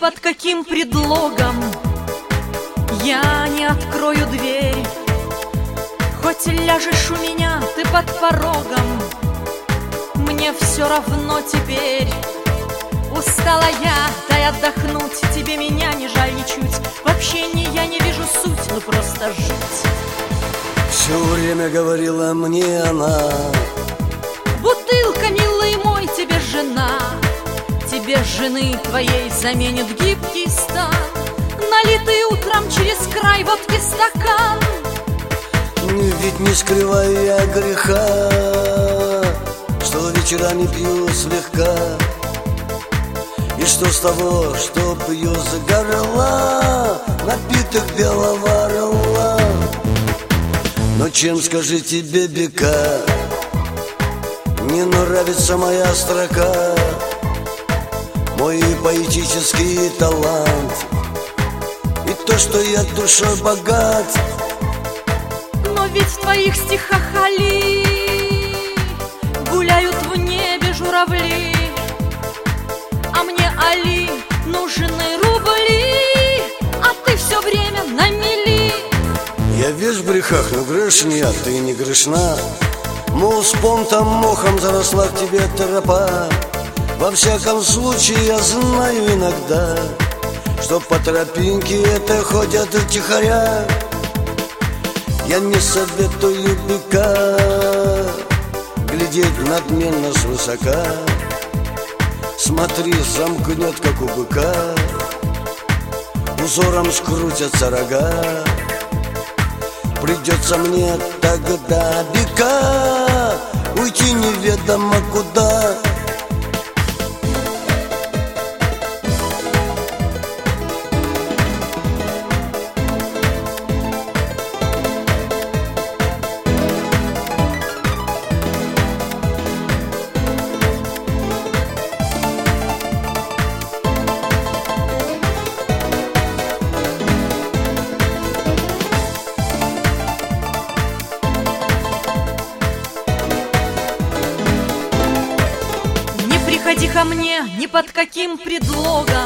под каким предлогом я не открою дверь. Хоть ляжешь у меня ты под порогом, мне все равно теперь. Устала я, дай отдохнуть, тебе меня не жаль ничуть. В общении я не вижу суть, ну просто жуть. Все время говорила мне она: бутылка, милый мой, тебе жена. Тебе жены твоей заменит гибкий стан, налитый утром через край водки стакан. Ведь не скрываю я греха, что вечерами пью слегка. И что с того, что пью за горла, напиток белого орла. Но чем, скажи тебе, бека, не нравится моя строка, мой поэтический талант и то, что я душой богат. Но ведь в твоих стихах, Али, гуляют в небе журавли, а мне, Али, нужны рубли, а ты все время на мели. Я весь в грехах, но грешен ты не грешна. Мол, с понтом мохом заросла к тебе тропа. Во всяком случае я знаю иногда, что по тропинке это ходят тихоря. Я не советую быка глядеть надменно свысока. Смотри, замкнет, как у быка, узором скрутятся рога. Придется мне тогда, быка, уйти неведомо куда. Приходи ко мне ни под каким предлогом,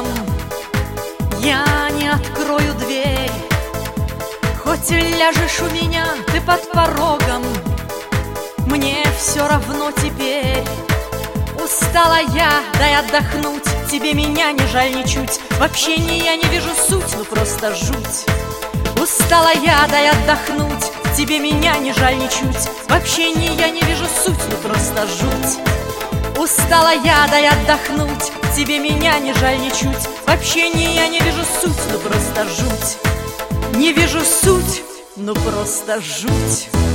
я не открою дверь. Хоть ляжешь у меня ты под порогом, мне все равно теперь. Устала я, дай отдохнуть, тебе меня не жаль ничуть. В общении я не вижу суть, ну просто жуть. Устала я, дай отдохнуть, тебе меня не жаль ничуть. В общении я не вижу суть, ну просто жуть. Устала я, дай отдохнуть, тебе меня не жаль ничуть. В общении я не вижу суть, ну просто жуть. Не вижу суть, ну просто жуть.